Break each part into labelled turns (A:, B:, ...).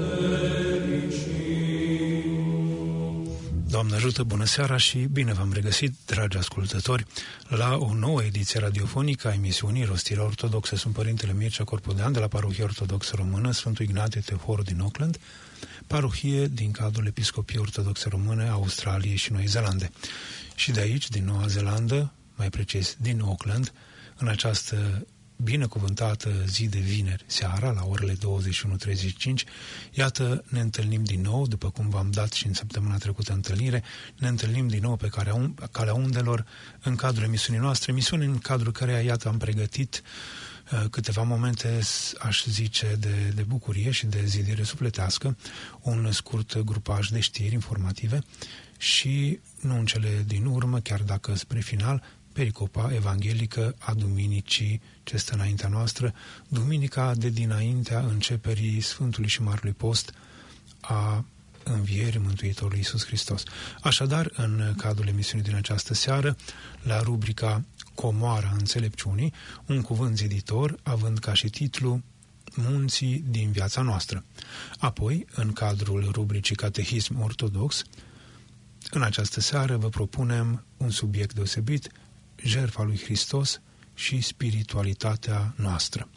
A: Doamne ajută, bună seara și bine v-am regăsit, dragi ascultători, la o nouă ediție radiofonică a emisiunii Rostirea Ortodoxă. Sunt Părintele Mircea Corpodean de la Parohia Ortodoxă Română Sfântul Ignatie Teofor din Auckland, parohie din cadrul Episcopiei Ortodoxe Române Australiei și Noi Zeelande. Și de aici, din Noua Zeelandă, mai precis din Auckland, în această binecuvântată zi de vineri seara, la orele 21:35, iată, ne întâlnim din nou, după cum v-am dat și în săptămâna trecută întâlnire, ne întâlnim din nou pe calea undelor în cadrul emisiunii noastre, emisiune în cadrul căreia, iată, am pregătit câteva momente, aș zice, de bucurie și de zidire sufletească, un scurt grupaj de știri informative și, nu în cele din urmă, chiar dacă spre final, pericopa evanghelică a duminicii ce stă înaintea noastră, duminica de dinaintea începerii Sfântului și Marelui Post a învierii Mântuitorului Iisus Hristos. Așadar, în cadrul emisiunii din această seară, la rubrica Comoara Înțelepciunii, un cuvânt ziditor, având ca și titlu Munții din viața noastră. Apoi, în cadrul rubricii Catehism Ortodox, în această seară vă propunem un subiect deosebit, jertfa lui Hristos și spiritualitatea noastră.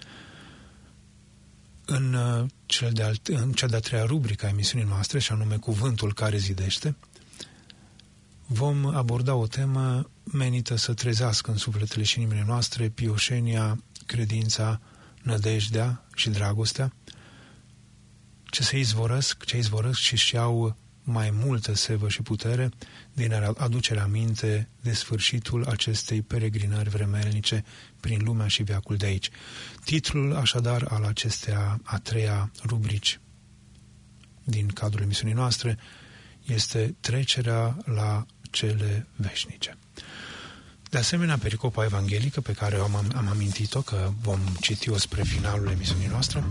A: În cea de-a treia rubrică a emisiunii noastre, și anume Cuvântul care zidește, vom aborda o temă menită să trezească în sufletele și inimile noastre pioșenia, credința, nădejdea și dragostea, ce izvorăsc și au mai multă sevă și putere din aducerea aminte de sfârșitul acestei peregrinări vremelnice prin lumea și veacul de aici. Titlul, așadar, al acestea a treia rubrici din cadrul emisiunii noastre este Trecerea la cele veșnice. De asemenea, pericopa evanghelică pe care am amintit-o, că vom citi-o spre finalul emisiunii noastre,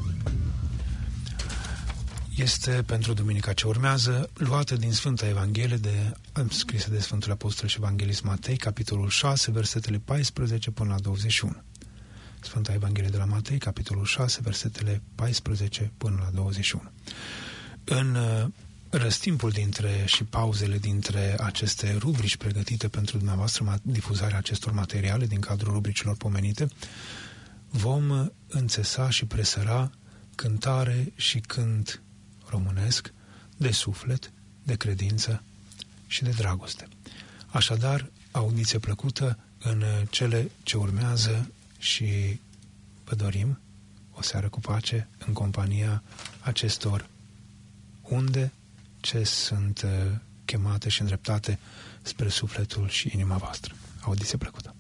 A: este pentru duminica ce urmează, luată din Sfânta Evanghelie scrisă de Sfântul Apostol și Evanghelist Matei, capitolul 6, versetele 14 până la 21. Sfânta Evanghelie de la Matei, capitolul 6, versetele 14 până la 21. În răstimpul și pauzele dintre aceste rubrici pregătite pentru dumneavoastră, difuzarea acestor materiale din cadrul rubricilor pomenite, vom înțesa și presăra cântare și cânt românesc, de suflet, de credință și de dragoste. Așadar, audiție plăcută în cele ce urmează și vă dorim o seară cu pace în compania acestor unde ce sunt chemate și îndreptate spre sufletul și inima voastră. Audiție plăcută!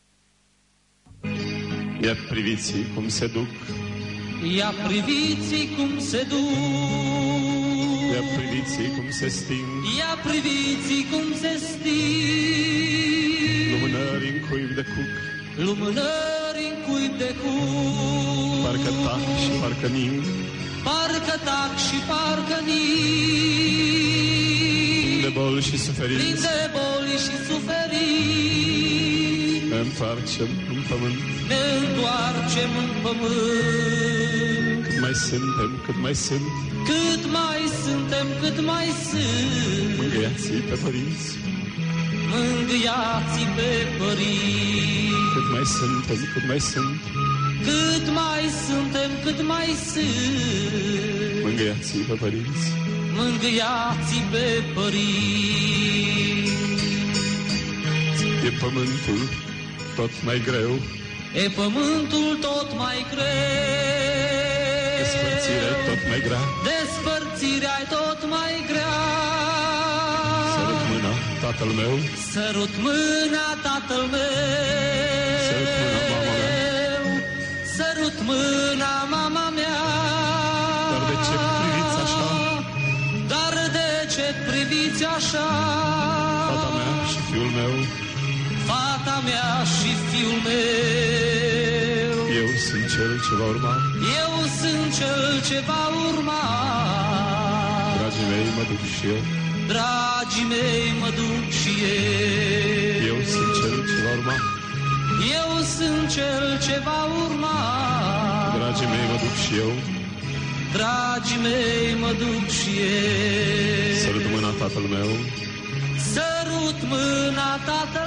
B: Ia priviți cum se duc,
C: ia priviți cum se duc,
B: ia priviți cum se sting,
C: ia priviți cum se sting,
B: lumânări în cuib de cuc,
C: lumânări în cuib de cuc,
B: parcă tac și parcă ning,
C: parcă tac și parcă ning,
B: de boli și suferinți,
C: plin de boli și suferinți,
B: ne întoarcem în pământ,
C: ne întoarcem în pământ.
B: Cât mai suntem, cât mai sunt,
C: cât mai suntem, cât mai sunt,
B: mângâiați-i pe părinți,
C: mângâiați-i pe părinți.
B: cât mai suntem, cât mai sunt,
C: cât mai suntem, cât mai sunt,
B: mângâiați-i pe părinți,
C: mângâiați-i pe părinți.
B: E pământul tot mai greu,
C: e pământul tot mai greu,
B: despărțirea tot mai grea,
C: despărțirea tot mai grea.
B: Sărut mâna tatăl meu,
C: sărut mâna tatăl meu,
B: sărut mâna mama mea,
C: sărut mâna mama mea.
B: Dar de ce priviți așa?
C: Dar de ce priviți așa?
B: Fata mea și fiul meu,
C: fata mea și fiul meu.
B: Eu sunt cel ce va urma,
C: eu sunt cel ce va urma.
B: Dragii mei, mă duc și eu,
C: dragii mei, mă duc și eu.
B: Eu sunt cel ce va urma,
C: eu sunt cel ce va urma.
B: Dragii mei, mă duc și eu,
C: dragii mei, mă duc și eu.
B: Sărut mâna tatăl meu,
C: Sărut mâna tatăl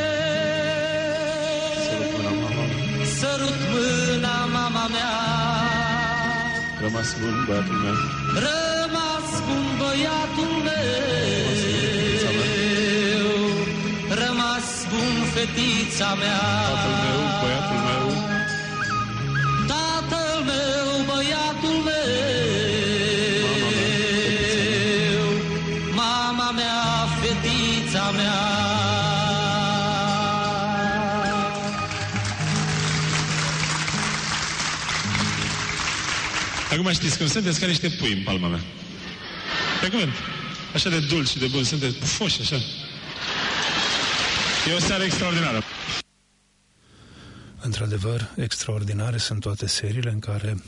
C: meu,
B: sărut mâna mama,
C: sărut mâna mama mea.
B: rămas bun băiatul meu,
C: Rămas bun băiatul meu, rămas bun fetița mea.
B: tatăl meu, băiatul meu,
C: Tatăl meu, băiatul meu, mama mea, fetița mea.
B: Acum știți cum sunteți ca niște pui în palma mea. Pe cuvânt. Așa de dulci și de bun, sunteți pufoși așa. E o seară extraordinară.
A: Într-adevăr, extraordinare sunt toate seriile în care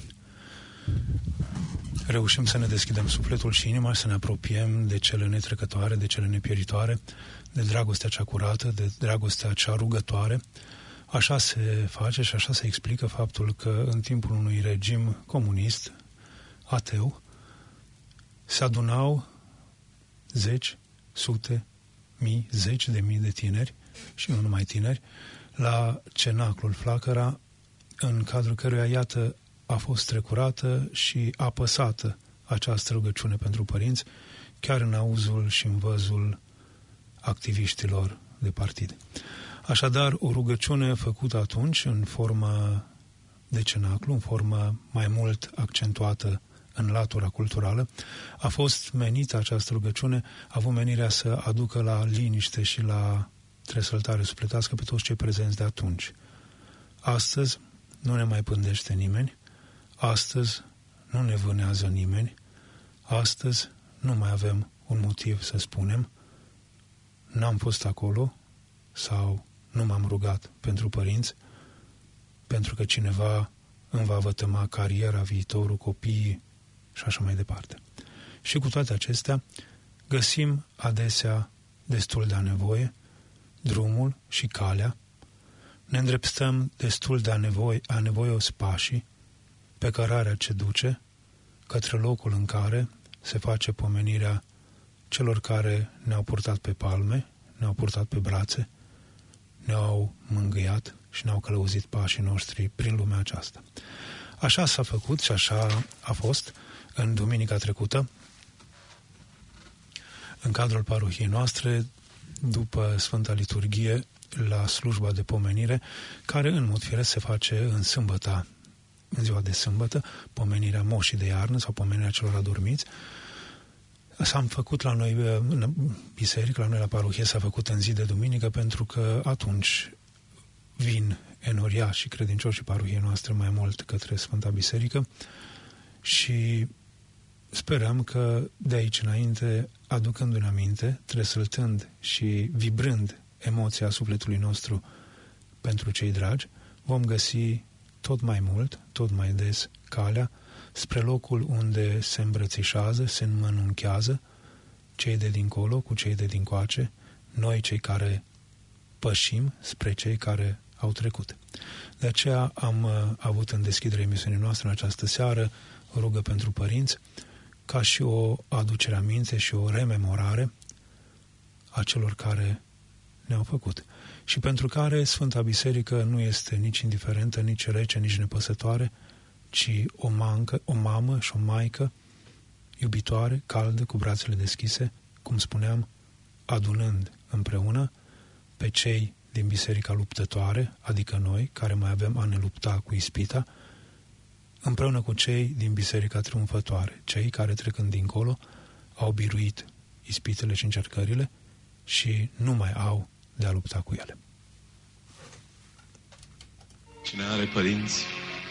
A: reușim să ne deschidem sufletul și inima, să ne apropiem de cele netrecătoare, de cele nepieritoare, de dragostea cea curată, de dragostea cea rugătoare. Așa se face și așa se explică faptul că în timpul unui regim comunist, ateu, se adunau zeci, sute, mii, zeci de mii de tineri, și nu numai tineri, la cenaclul Flacăra, în cadrul căruia, iată, a fost trecurată și apăsată această rugăciune pentru părinți, chiar în auzul și în văzul activiștilor de partid. Așadar, o rugăciune făcută atunci în formă de cenaclu, în formă mai mult accentuată în latura culturală, a fost menită această rugăciune, a avut menirea să aducă la liniște și la tresăltare sufletească pe toți cei prezenți de atunci. Astăzi nu ne mai pândește nimeni, astăzi nu ne vânează nimeni, astăzi nu mai avem un motiv să spunem n-am fost acolo sau nu m-am rugat pentru părinți, pentru că cineva îmi va vătăma cariera, viitorul, copiii și așa mai departe. Și cu toate acestea, găsim adesea destul de drumul și calea, ne îndreptăm destul de anevoios pașii pe cărarea ce duce către locul în care se face pomenirea celor care ne-au purtat pe palme, ne-au purtat pe brațe, ne-au mângâiat și ne-au călăuzit pașii noștri prin lumea aceasta. Așa s-a făcut și așa a fost în duminica trecută, în cadrul parohiei noastre, după Sfânta Liturghie, la slujba de pomenire, care în mod firesc se face în sâmbătă, în ziua de sâmbătă, pomenirea moșii de iarnă sau pomenirea celor adormiți. S-a făcut la noi în biserică, la noi la parohie s-a făcut în zi de duminică, pentru că atunci vin enoriași și credincioșii parohiei noastre mai mult către Sfânta Biserică și sperăm că de aici înainte, aducându-ne aminte, tresăltând și vibrând emoția sufletului nostru pentru cei dragi, vom găsi tot mai mult, tot mai des calea spre locul unde se îmbrățișează, se înmănunchează cei de dincolo cu cei de dincoace, noi cei care pășim spre cei care au trecut. De aceea am avut în deschiderea emisiunii noastre în această seară o rugă pentru părinți, ca și o aducere aminte și o rememorare a celor care ne-au făcut. Și pentru care Sfânta Biserică nu este nici indiferentă, nici rece, nici nepăsătoare, ci o mamă și o maică iubitoare, caldă, cu brațele deschise, cum spuneam, adunând împreună pe cei din biserica luptătoare, adică noi, care mai avem a ne lupta cu ispita, împreună cu cei din biserica triumfătoare, cei care, trecând dincolo, au biruit ispitele și încercările și nu mai au de a lupta cu ele.
B: Cine are părinți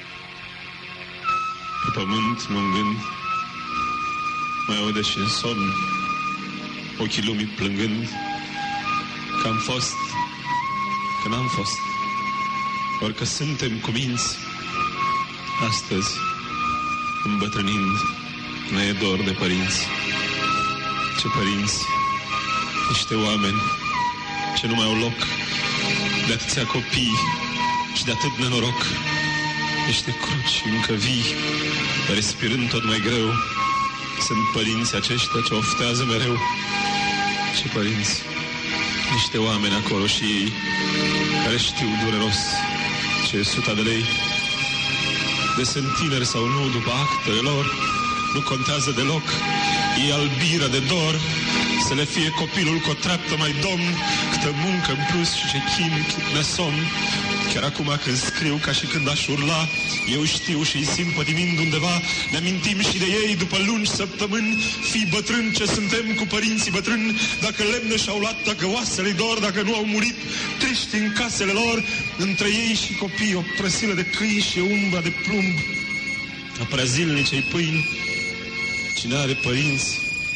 B: pe pământ, nu în gând, mai aude și în somn ochii lumii plângând că am fost, că n-am fost, ori că suntem cuminți. Astăzi, îmbătrânind, ne e dor de părinți. Ce părinți, niște oameni ce nu mai au loc, de atâția copii și de atât nenoroc. niște cruci încă vii, respirând tot mai greu. Sunt părinții aceștia ce oftează mereu. Ce părinți? Niște oameni acolo și ei, care știu dureros ce e 100 de lei. De sunt tineri sau nu, după actele lor, nu contează deloc. E albiră de dor să le fie copilul cu o treaptă mai domn, câtă muncă în plus și ce chin, cât nesomn. Chiar acum când scriu, ca și când aș urla, eu știu și îi simt pătimind undeva. Ne amintim și de ei după lungi săptămâni, fii bătrâni ce suntem cu părinții bătrâni. Dacă lemne și-au luat, dacă oasele-i dor, dacă nu au murit triști în casele lor, între ei și copii o prăsilă de câini și umbra de plumb a prea-zilnicei pâini. Cine are părinți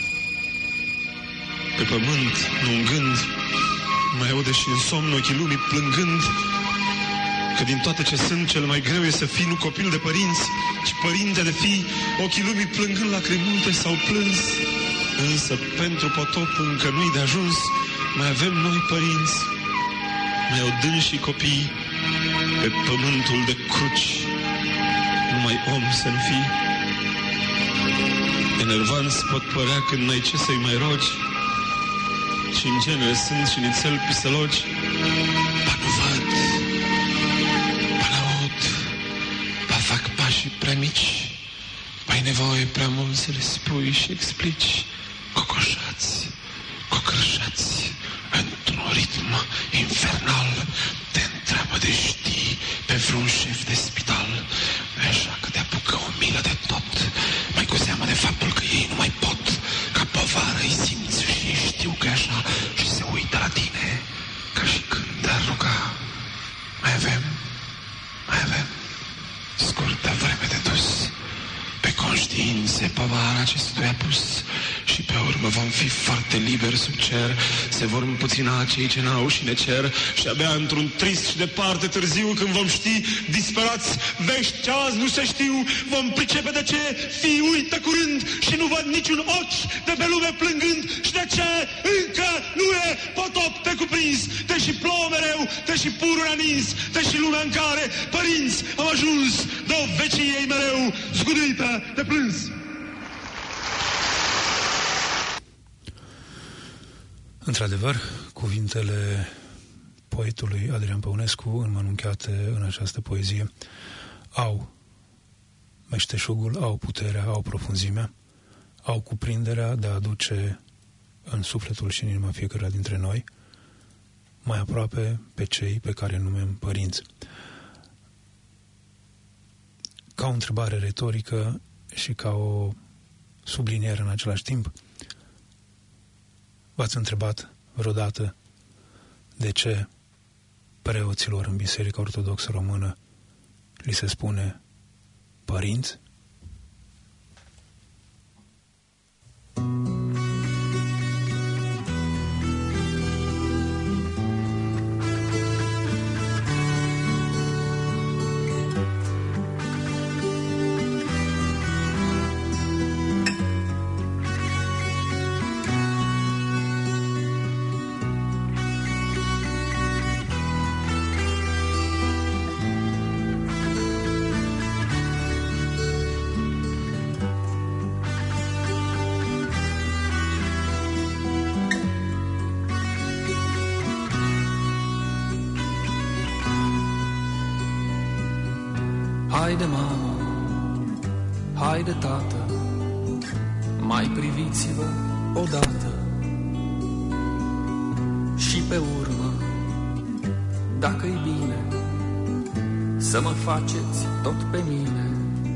B: pe pământ, nu în gând, mai aude și în somn ochii lumii plângând că din toate ce sunt, cel mai greu e să fii nu copil de părinți, ci părinte de fii. Ochii lumii plângând lacrimi multe s-au plâns, însă pentru potop încă nu-i de ajuns. Mai avem noi părinți, mai au dânsii copii, pe pământul de cruci numai om să-mi fii. Enervanți pot părea când n-ai ce să-i mai rogi, și în genere sunt și nițel pisălogi. Ba nu văd, ba n-aud, ba fac pașii prea mici, ba-i nevoie prea mult să le spui și explici. Cocoșați, cocrășați, într-un ritm infernal, te întreabă de știi pe vreun șef de spital. Așa că te apucă o milă de tot, mai cu seamă de faptul că ei nu mai pot. Ca povară îi simți și ei știu că e așa și se uită la tine ca și când te-ar ruga. Mai avem scurtă vreme de dus, pe conștiințe povara acestuia pus, și pe urmă vom fi foarte liberi sub cer. Se vor împuțina cei ce n-au și ne cer, și abia într-un trist și departe târziu, când vom ști disperați vești ce azi nu se știu, vom pricepe de ce fii uită curând și nu văd niciun ochi de pe lume plângând, și de ce încă nu e potop te cuprins, deși plouă mereu, deși purul a nins, deși lumea în care părinți au ajuns de o vecie ei mereu zguduită de plâns.
A: Într-adevăr, cuvintele poetului Adrian Păunescu, înmănunchiate în această poezie, au meșteșugul, au puterea, au profunzimea, au cuprinderea de a aduce în sufletul și în inima fiecăruia dintre noi mai aproape pe cei pe care numim părinți. Ca o întrebare retorică și ca o subliniere în același timp, v-ați întrebat vreodată de ce preoților în Biserica Ortodoxă Română li se spune părinți?
C: Haide, mamă, haide, tată, mai priviți-vă odată și pe urmă, dacă-i bine, să mă faceți tot pe mine.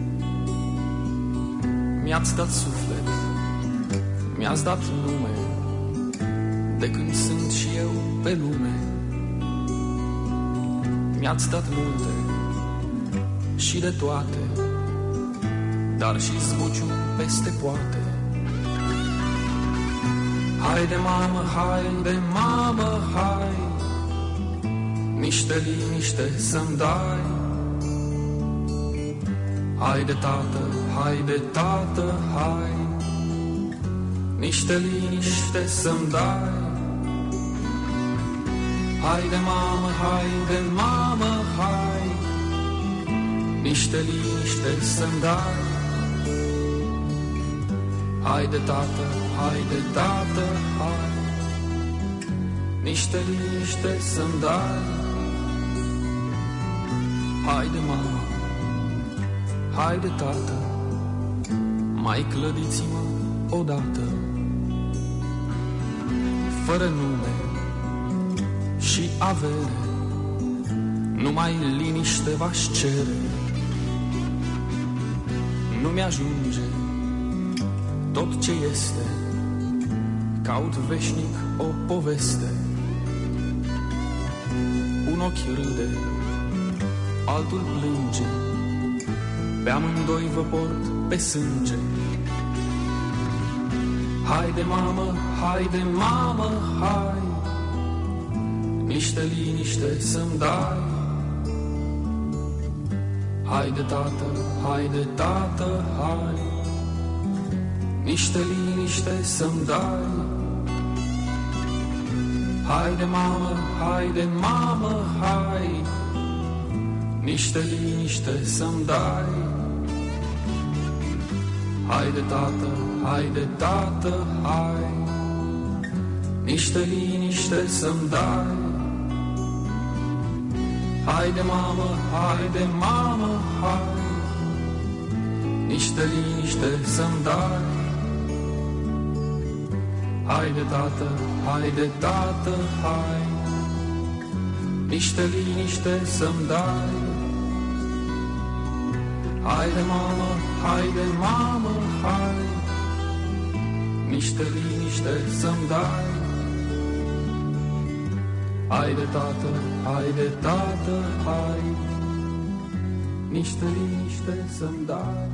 C: Mi-ați dat suflet, mi-ați dat nume, de când sunt și eu pe lume. Mi-ați dat multe și de toate, dar și zbucium peste poate. Haide, mamă, haide, mamă, hai, niște liniște să-mi dai. Haide, tată, hai, niște liniște să-mi dai. Haide, mamă, hai, niște liniște să-mi dai. Haide, tată, haide, tată, hai, niște liniște să-mi dai. Haide, mama, haide, tată, mai clădiți-mă odată. Fără nume și avere, numai liniște v-aș cere. Nu mi-ajunge tot ce este, caut veșnic o poveste. Un ochi râde, altul plânge, pe amândoi vă port pe sânge. Haide, mamă, haide, mamă, hai, niște liniște să-mi dai. Haide, tată, haide, tată, hai, niște liniște să-mi dai. Haide, mamă, haide, mamă, hai, niște liniște să-mi dai. Haide, tată, haide, tată, hai, niște liniște să-mi dai. Haide, mamă, haide, mamă, hai, niște liniște să-mi dai. Haide, tată, haide, tată, hai, niște liniște să-mi dai. Haide, mamă, haide, mamă, hai, niște liniște să-mi dai. Haide, tată, haide, tată, hai, niște liniște să-mi dai.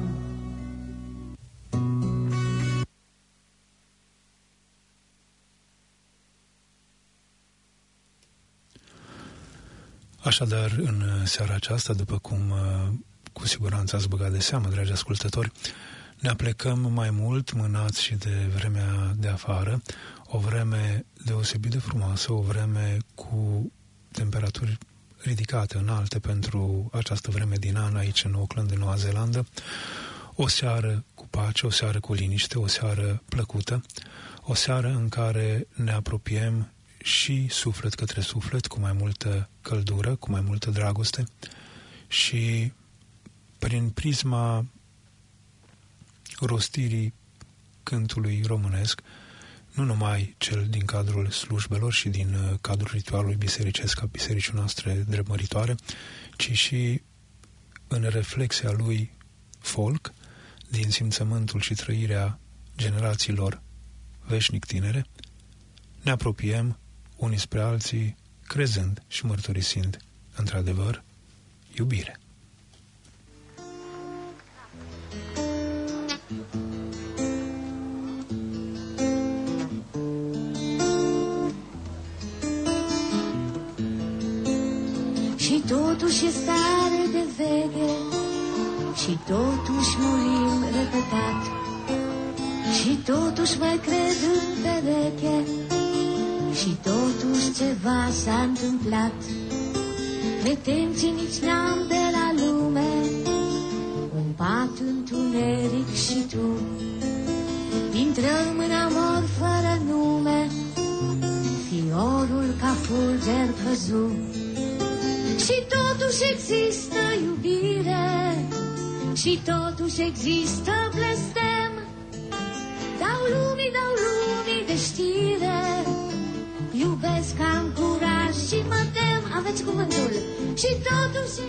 A: Așadar, în seara aceasta, după cum cu siguranță ați băgat de seamă, dragi ascultători, ne aplecăm mai mult mânați și de vremea de afară, o vreme deosebit de frumoasă, o vreme cu temperaturi ridicate, înalte pentru această vreme din an aici în Auckland, în Noua Zeelandă, o seară cu pace, o seară cu liniște, o seară plăcută, o seară în care ne apropiem și suflet către suflet, cu mai multă căldură, cu mai multă dragoste și prin prisma rostirii cântului românesc, nu numai cel din cadrul slujbelor și din cadrul ritualului bisericesc a bisericii noastre dreptmăritoare, ci și în reflexia lui folk, din simțământul și trăirea generațiilor veșnic tinere, ne apropiem unii spre alții, crezând și mărturisind, într-adevăr, iubire.
D: Și totuși e stare de veche, și totuși murim repetat, și totuși mai cred în pereche, și totuși ceva s-a întâmplat. Pretenții nici n-am de la lume, un pat întuneric și tu. Intrăm în amor fără nume, fiorul ca fulger căzut. Și totuși există iubire, și totuși există blestem. Dau lumii de știre, iubesc, am curaj și mă tem. Aveți cuvântul. Și totuși...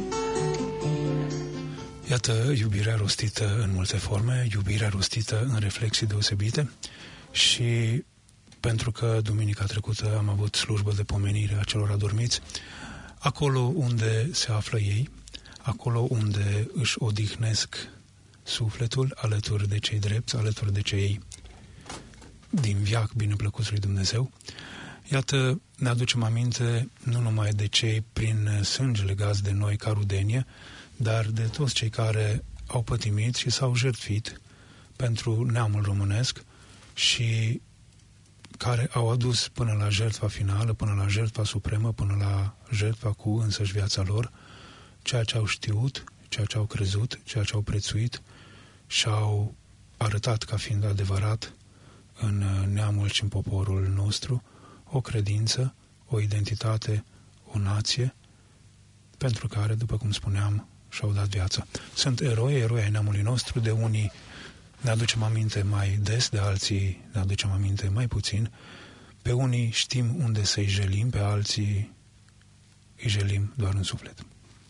A: Iată, iubirea rostită în multe forme, iubirea rostită în reflexii deosebite și pentru că duminica trecută am avut slujbă de pomenire a celor adormiți, acolo unde se află ei, acolo unde își odihnesc sufletul alături de cei drepți, alături de cei din veac bineplăcuți lui Dumnezeu, iată, ne aducem aminte nu numai de cei prin sânge legați de noi ca rudenie, dar de toți cei care au pătimit și s-au jertfit pentru neamul românesc și care au adus până la jertfa finală, până la jertfa supremă, până la jertfa cu însăși viața lor, ceea ce au știut, ceea ce au crezut, ceea ce au prețuit și au arătat ca fiind adevărat în neamul și în poporul nostru, o credință, o identitate, o nație, pentru care, după cum spuneam, și-au dat viața. Sunt eroi ai neamului nostru, de unii ne aducem aminte mai des, de alții ne aducem aminte mai puțin, pe unii știm unde să-i jelim, pe alții îi jelim doar în suflet.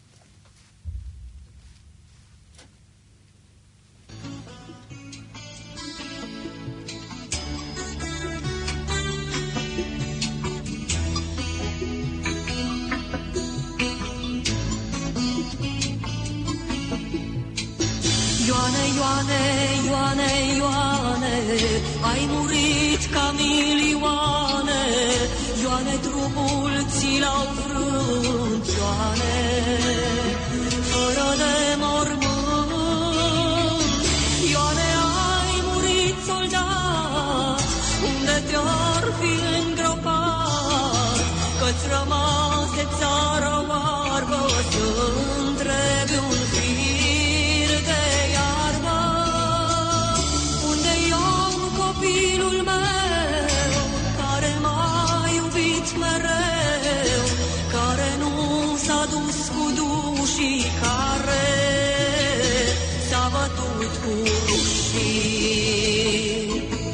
E: Ioane, Ioane, Ioane, Ioane, ai murit ca milioane, Ioane, trupul ți l-au frânt, Ioane, fără de mormânt. Ioane, ai murit soldat, unde te-ar fi îngropat, că-ți rămase țară oarbă, să întrebi un fir de iarbă. Unde i-am copilul meu, care m-a iubit mereu, care nu s-a dus cu dușii, care s-a bătut cu rușii.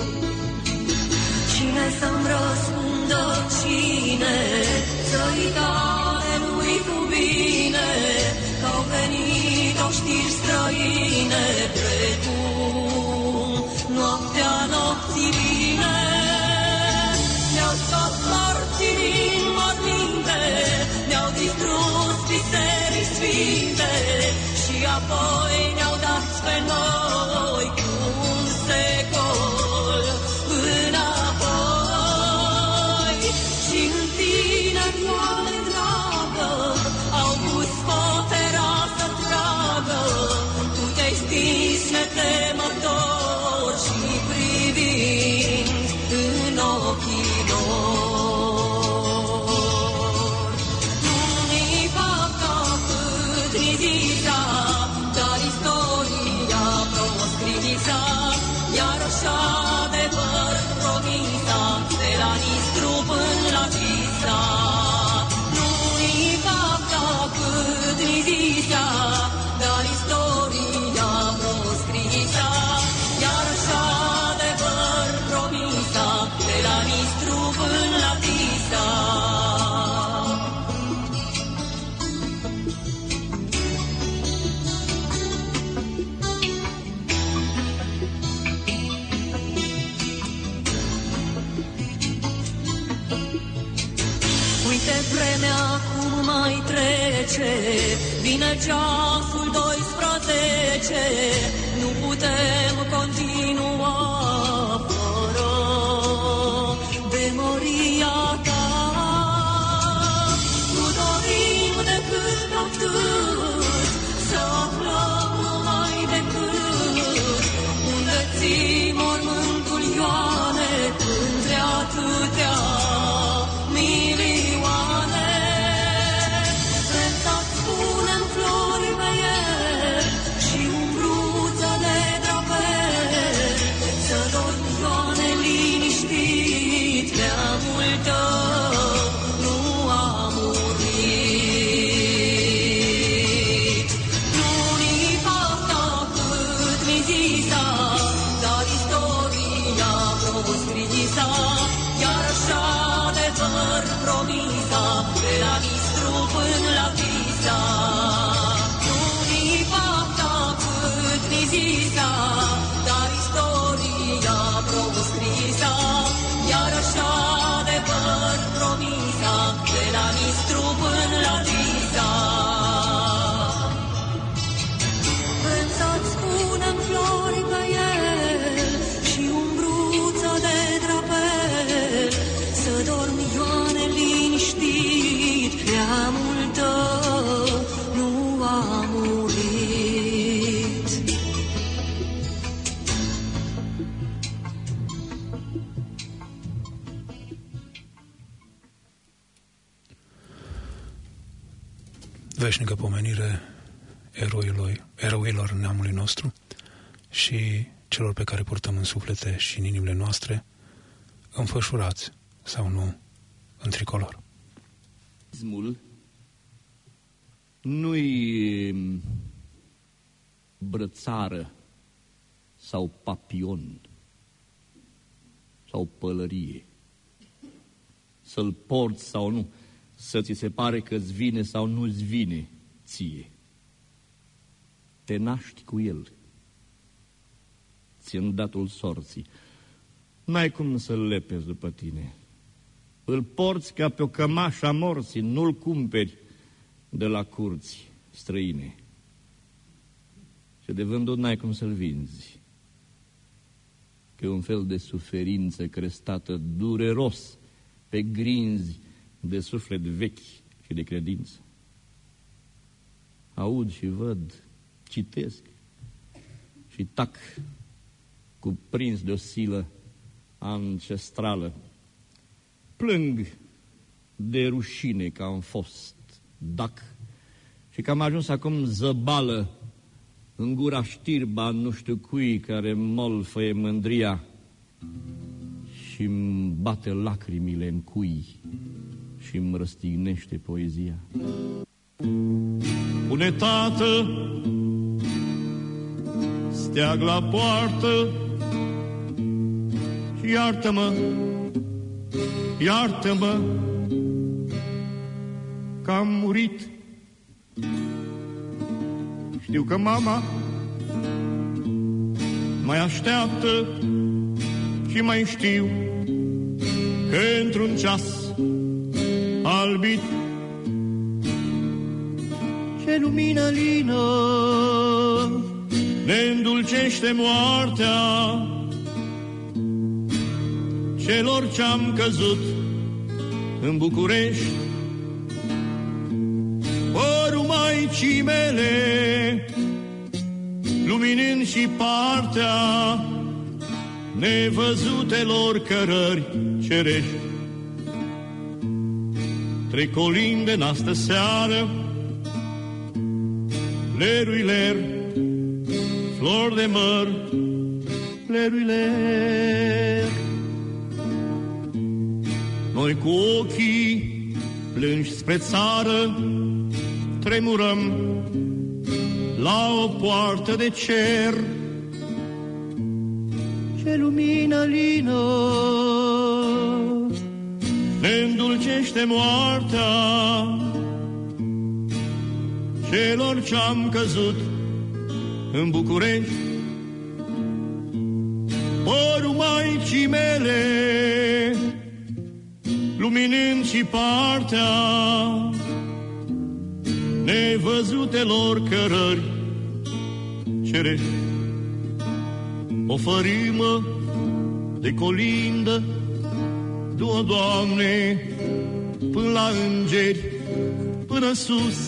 E: Cine să-mi răspundă, cine să-i dare lui cu bine, că-au venit-o știri străine, precum noaptea nopții vine. Ne-au scos morții din morminte, ne-au distrus biserici sfinte și apoi ne-au dat pe noi cu un secol înapoi. Și în tine, Doamne dragă, au pus potera să tragă, tu te-ai stins netemător și privind în ochii lor. Nu-mi facă cât ridița, dar istoria proscrisa, iar așa adevăr promisa, de la Nistru până la Tisa. Nu-i fapta cât ridița, dar istoria proscrisa, iar așa adevăr promisa, de la Nistru până la Tisa. Uite vremea cum mai trece, vine ceasul 12, nu putem continua fără memoria ta. Nu dorim decât atât, să aflăm numai decât unde ții mormântul, Ioane, între atâtea milioane. Vrem să-ți spunem flori pe el și umbruță de drapel, să dormi, Ioane, liniștit, neamul tău nu a murit. Nu-i fapta cât mi zisa, dar istoria proscrisa, iar așa adevăr promisa, de la Nistru până la Tisa. Nu-i fapta cât mi zisa, dar istoria proscrisa, iar așa adevăr promisa, de la Nistru până la Tisa. Vrem să-ți spunem flori pe el și umbruță de drapel, să dormi, Ioane, liniștit, neamul tău nu a murit.
A: Veșnică pomenire eroilor neamului nostru și celor pe care purtăm în suflete și în inimile noastre, înfășurați sau nu în tricolor.
F: Nu-i brățară sau papion sau pălărie, să-l porți sau nu, să ți se pare că-ți vine sau nu-ți vine ție. Te naști cu el, ți-în datul sorții, n-ai cum să-l lepezi după tine. Îl porți ca pe o cămașă a morții, nu-l cumperi de la curți străine. Și de vândut n-ai cum să-l vinzi, că e un fel de suferință crestată dureros pe grinzi de suflet vechi și de credință. Aud și văd, citesc și tac, cuprins de o silă ancestrală. Plâng de rușine că am fost dac și că am ajuns acum zăbală în gura știrba nu știu cui care molfăie mândria și-mi bate lacrimile în cui și-mi răstignește poezia. Pune, tată, steag la poartă și iartă-mă, iartă-mă că am murit. Știu că mama mai așteaptă și mai știu că într-un ceas albit ce lumină lină ne îndulcește moartea celor ce-am căzut în București. Părul Maicii mele luminând și partea nevăzutelor cărări cerești. Trei colinde n-astă seară, lerui ler, flori de măr, lerui ler. Noi cu ochii plângi spre țară tremurăm la o poartă de cer. Ce lumină lină ne îndulcește moartea celor ce-am căzut în București. Părul Maicii mele luminând și partea nevăzutelor cărări cerești. O fărâmă de colindă du-o, Doamne, până la îngeri, până sus,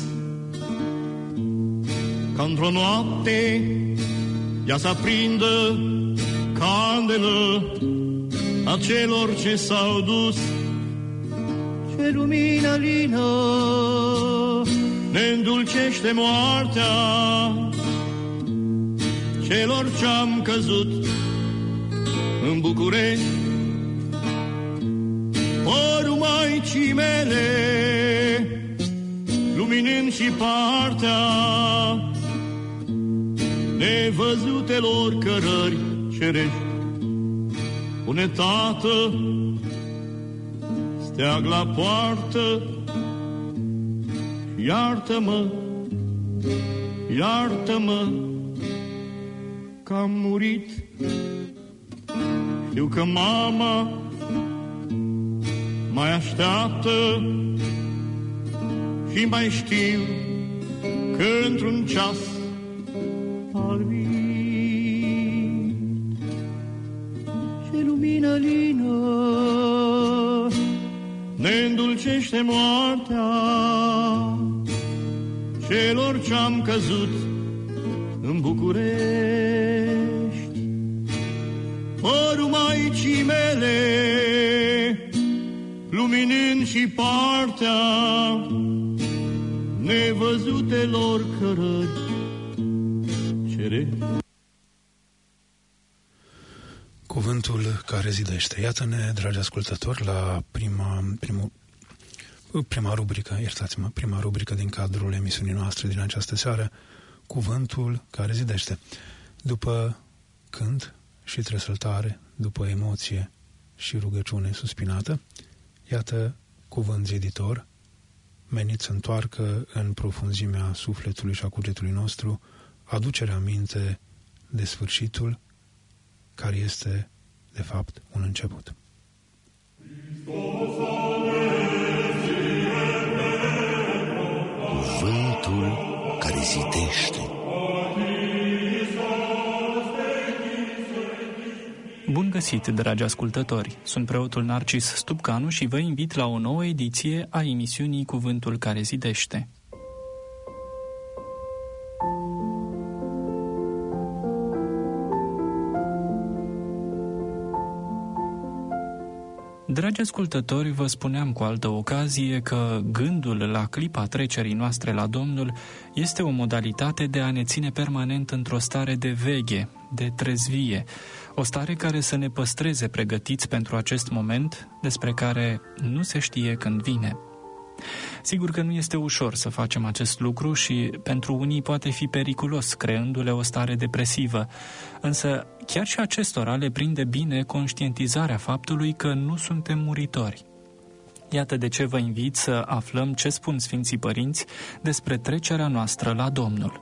F: ca într-o noapte ea să aprindă candelă a celor ce s-au dus. Ce lumină lină ne îndulcește moartea celor ce-am căzut în București. Părul Maicii mele luminând și partea nevăzutelor cărări cerești. Pune, tată, steag la poartă, iartă-mă, iartă-mă că am murit. Știu că mama mai așteaptă și mai știu că într-un ceas albit și lumină lină ne îndulcește moartea celor ce-am căzut în București. Părul Maicii mele luminând și partea nevăzutelor cărări putere.
A: Cuvântul care zidește. Iată-ne, dragi ascultători, la prima rubrică din cadrul emisiunii noastre din această seară, Cuvântul care zidește. După cânt și tresăltare, după emoție și rugăciune suspinată, iată cuvânt ziditor, menit să întoarcă în profunzimea sufletului și a cugetului nostru aducerea aminte de sfârșitul care este, de fapt, un început.
G: Cuvântul care zidește.
H: Bun găsit, dragi ascultători! Sunt preotul Narcis Stupcanu și vă invit la o nouă ediție a emisiunii Cuvântul care zidește. Dragi ascultători, vă spuneam cu altă ocazie că gândul la clipa trecerii noastre la Domnul este o modalitate de a ne ține permanent într-o stare de veghe, de trezvie, o stare care să ne păstreze pregătiți pentru acest moment despre care nu se știe când vine. Sigur că nu este ușor să facem acest lucru și pentru unii poate fi periculos, creându-le o stare depresivă, însă chiar și acestora le prinde bine conștientizarea faptului că nu suntem muritori. Iată de ce vă invit să aflăm ce spun Sfinții Părinți despre trecerea noastră la Domnul.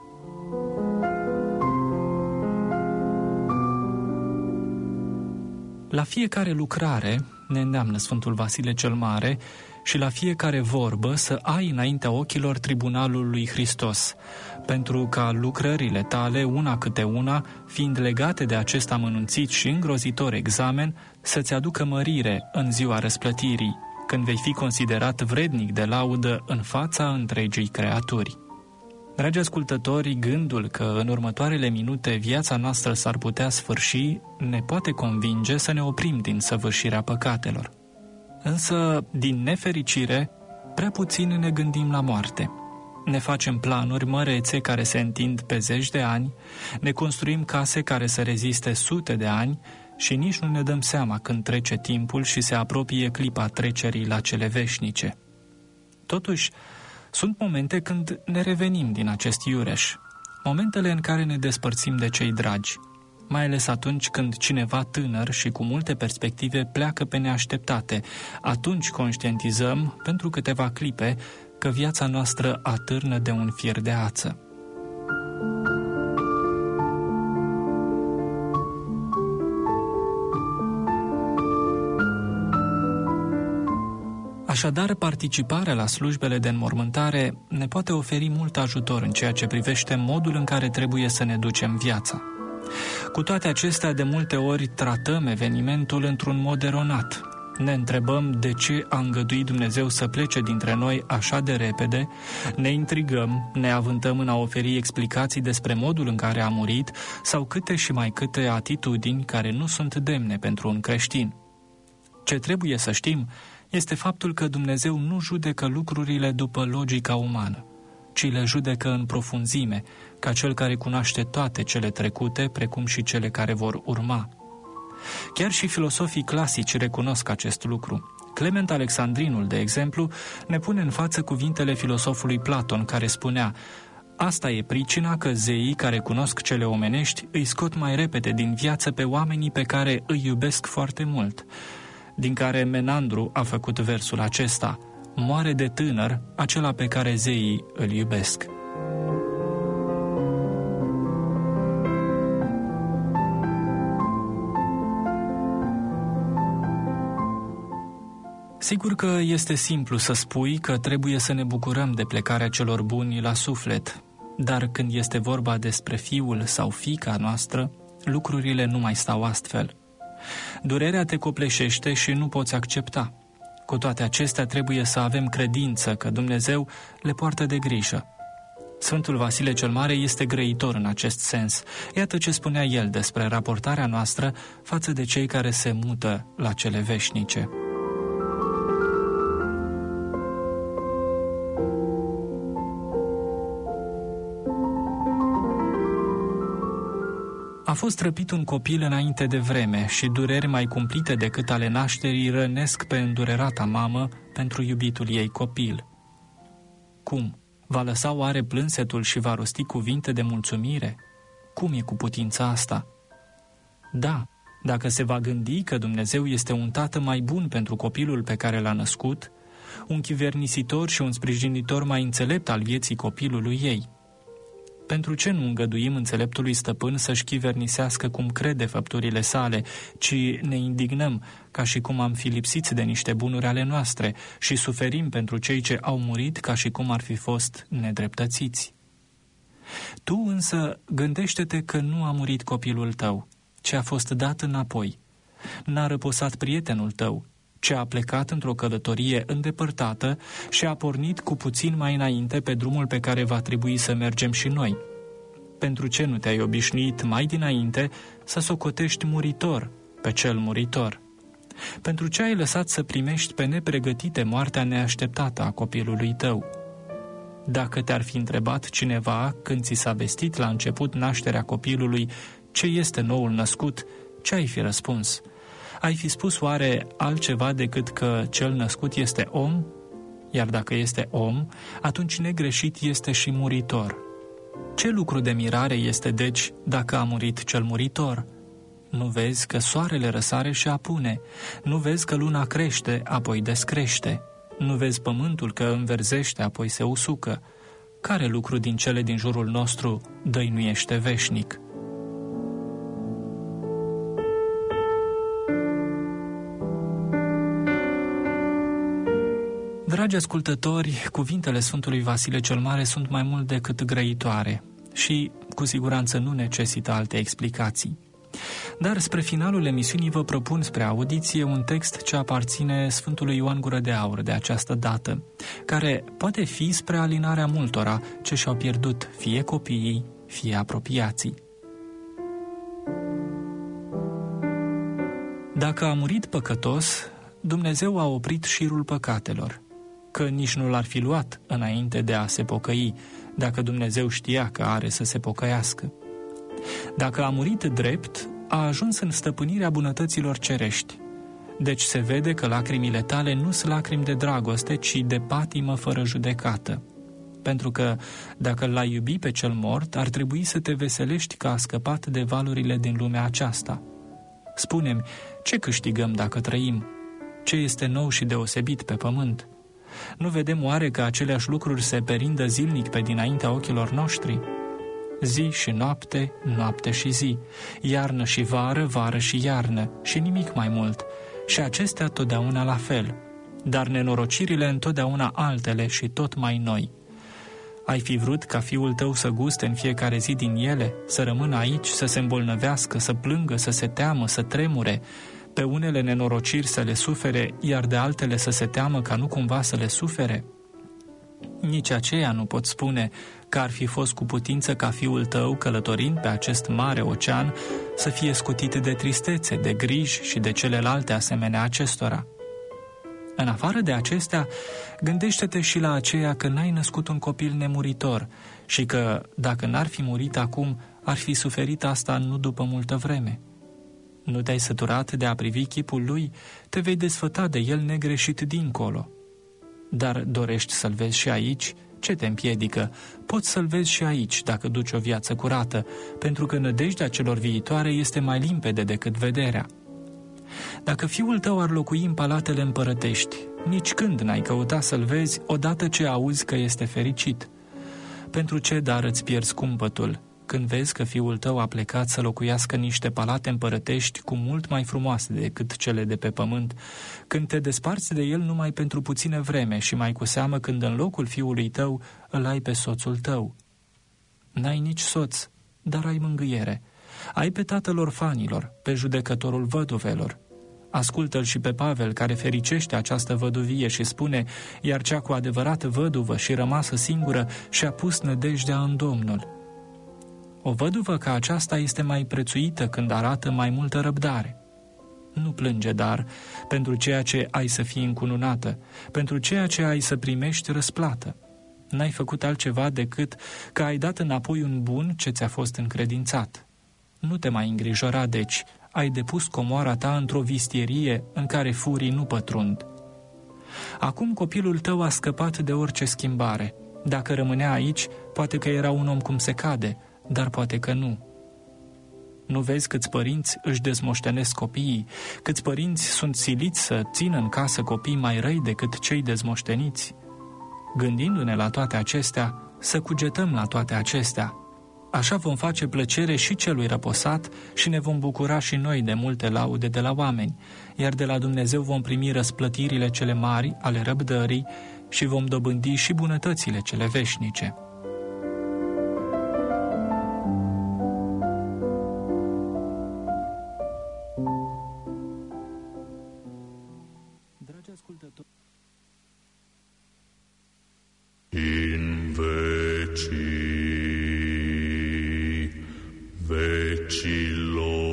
H: La fiecare lucrare, ne îndeamnă Sfântul Vasile cel Mare, și la fiecare vorbă să ai înaintea ochilor tribunalul lui Hristos, pentru ca lucrările tale, una câte una, fiind legate de acest amănunțit și îngrozitor examen, să-ți aducă mărire în ziua răsplătirii, când vei fi considerat vrednic de laudă în fața întregii creaturi. Dragi ascultători, gândul că în următoarele minute viața noastră s-ar putea sfârși ne poate convinge să ne oprim din săvârșirea păcatelor. Însă, din nefericire, prea puțin ne gândim la moarte. Ne facem planuri mărețe care se întind pe zeci de ani, ne construim case care să reziste sute de ani și nici nu ne dăm seama când trece timpul și se apropie clipa trecerii la cele veșnice. Totuși, sunt momente când ne revenim din acest iureș, momentele în care ne despărțim de cei dragi, mai ales atunci când cineva tânăr și cu multe perspective pleacă pe neașteptate. Atunci conștientizăm, pentru câteva clipe, că viața noastră atârnă de un fir de ață. Așadar, participarea la slujbele de înmormântare ne poate oferi mult ajutor în ceea ce privește modul în care trebuie să ne ducem viața. Cu toate acestea, de multe ori tratăm evenimentul într-un mod eronat. Ne întrebăm de ce a îngăduit Dumnezeu să plece dintre noi așa de repede, ne intrigăm, ne avântăm în a oferi explicații despre modul în care a murit sau câte și mai câte atitudini care nu sunt demne pentru un creștin. Ce trebuie să știm este faptul că Dumnezeu nu judecă lucrurile după logica umană, ci le judecă în profunzime, ca Cel care cunoaște toate cele trecute, precum și cele care vor urma. Chiar și filosofii clasici recunosc acest lucru. Clement Alexandrinul, de exemplu, ne pune în față cuvintele filosofului Platon, care spunea: asta e pricina că zeii care cunosc cele omenești îi scot mai repede din viață pe oamenii pe care îi iubesc foarte mult. Din care Menandru a făcut versul acesta: moare de tânăr acela pe care zeii îl iubesc. Sigur că este simplu să spui că trebuie să ne bucurăm de plecarea celor buni la suflet, dar când este vorba despre fiul sau fiica noastră, lucrurile nu mai stau astfel. Durerea te copleșește și nu poți accepta. Cu toate acestea trebuie să avem credință că Dumnezeu le poartă de grijă. Sfântul Vasile cel Mare este grăitor în acest sens. Iată ce spunea el despre raportarea noastră față de cei care se mută la cele veșnice. A fost răpit un copil înainte de vreme și dureri mai cumplite decât ale nașterii rănesc pe îndurerata mamă pentru iubitul ei copil. Cum? Va lăsa oare plânsetul și va rosti cuvinte de mulțumire? Cum e cu putința asta? Da, dacă se va gândi că Dumnezeu este un tată mai bun pentru copilul pe care l-a născut, un chivernisitor și un sprijinitor mai înțelept al vieții copilului ei. Pentru ce nu îngăduim înțeleptului stăpân să-și chivernisească cum crede făpturile sale, ci ne indignăm ca și cum am fi lipsiți de niște bunuri ale noastre și suferim pentru cei ce au murit ca și cum ar fi fost nedreptățiți? Tu însă gândește-te că nu a murit copilul tău, ci a fost dat înapoi. N-a răposat prietenul tău, ci a plecat într-o călătorie îndepărtată și a pornit cu puțin mai înainte pe drumul pe care va trebui să mergem și noi. Pentru ce nu te-ai obișnuit mai dinainte să socotești muritor pe cel muritor? Pentru ce ai lăsat să primești pe nepregătite moartea neașteptată a copilului tău? Dacă te-ar fi întrebat cineva când ți s-a vestit la început nașterea copilului ce este noul născut, ce ai fi răspuns? Ai fi spus oare altceva decât că cel născut este om? Iar dacă este om, atunci negreșit este și muritor. Ce lucru de mirare este deci dacă a murit cel muritor? Nu vezi că soarele răsare și apune? Nu vezi că luna crește, apoi descrește? Nu vezi pământul că înverzește, apoi se usucă? Care lucru din cele din jurul nostru dăinuiește veșnic? Dragi ascultători, cuvintele Sfântului Vasile cel Mare sunt mai mult decât grăitoare și, cu siguranță, nu necesită alte explicații. Dar spre finalul emisiunii vă propun spre audiție un text ce aparține Sfântului Ioan Gură de Aur de această dată, care poate fi spre alinarea multora ce și-au pierdut fie copiii, fie apropiații. Dacă a murit păcătos, Dumnezeu a oprit șirul păcatelor, că nici nu l-ar fi luat înainte de a se pocăi, dacă Dumnezeu știa că are să se pocăiască. Dacă a murit drept, a ajuns în stăpânirea bunătăților cerești. Deci se vede că lacrimile tale nu sunt lacrimi de dragoste, ci de patimă fără judecată. Pentru că, dacă l-ai iubi pe cel mort, ar trebui să te veselești că a scăpat de valurile din lumea aceasta. Spune-mi, ce câștigăm dacă trăim? Ce este nou și deosebit pe pământ? Nu vedem oare că aceleași lucruri se perindă zilnic pe dinaintea ochilor noștri? Zi și noapte, noapte și zi, iarnă și vară, vară și iarnă, și nimic mai mult, și acestea totdeauna la fel, dar nenorocirile întotdeauna altele și tot mai noi. Ai fi vrut ca fiul tău să guste în fiecare zi din ele, să rămână aici, să se îmbolnăvească, să plângă, să se teamă, să tremure, pe unele nenorociri să le sufere, iar de altele să se teamă ca nu cumva să le sufere? Nici aceea nu pot spune că ar fi fost cu putință ca fiul tău, călătorind pe acest mare ocean, să fie scutit de tristețe, de griji și de celelalte asemenea acestora. În afară de acestea, gândește-te și la aceea că n-ai născut un copil nemuritor și că, dacă n-ar fi murit acum, ar fi suferit asta nu după multă vreme. Nu te-ai săturat de a privi chipul lui, te vei desfăta de el negreșit dincolo. Dar dorești să-l vezi și aici? Ce te împiedică? Poți să-l vezi și aici dacă duci o viață curată, pentru că nădejdea celor viitoare este mai limpede decât vederea. Dacă fiul tău ar locui în palatele împărătești, nici când n-ai căuta să-l vezi odată ce auzi că este fericit. Pentru ce dar îți pierzi cumpătul când vezi că fiul tău a plecat să locuiască niște palate împărătești cu mult mai frumoase decât cele de pe pământ, când te desparți de el numai pentru puțină vreme și mai cu seamă când în locul fiului tău îl ai pe soțul tău? N-ai nici soț, dar ai mângâiere. Ai pe tatăl orfanilor, pe judecătorul văduvelor. Ascultă-l și pe Pavel, care fericește această văduvie și spune: iar cea cu adevărat văduvă și rămasă singură și-a pus nădejdea în Domnul. O văduvă ca aceasta este mai prețuită când arată mai multă răbdare. Nu plânge, dar, pentru ceea ce ai să fii încununată, pentru ceea ce ai să primești răsplată. N-ai făcut altceva decât că ai dat înapoi un bun ce ți-a fost încredințat. Nu te mai îngrijora, deci, ai depus comoara ta într-o vistierie în care furii nu pătrund. Acum copilul tău a scăpat de orice schimbare. Dacă rămânea aici, poate că era un om cum se cade, dar poate că nu. Nu vezi câți părinți își dezmoștenesc copiii, câți părinți sunt siliți să țină în casă copii mai răi decât cei dezmoșteniți? Gândindu-ne la toate acestea, să cugetăm la toate acestea. Așa vom face plăcere și celui răposat și ne vom bucura și noi de multe laude de la oameni, iar de la Dumnezeu vom primi răsplătirile cele mari ale răbdării și vom dobândi și bunătățile cele veșnice. Dragi ascultători,
I: in vecii vecilor.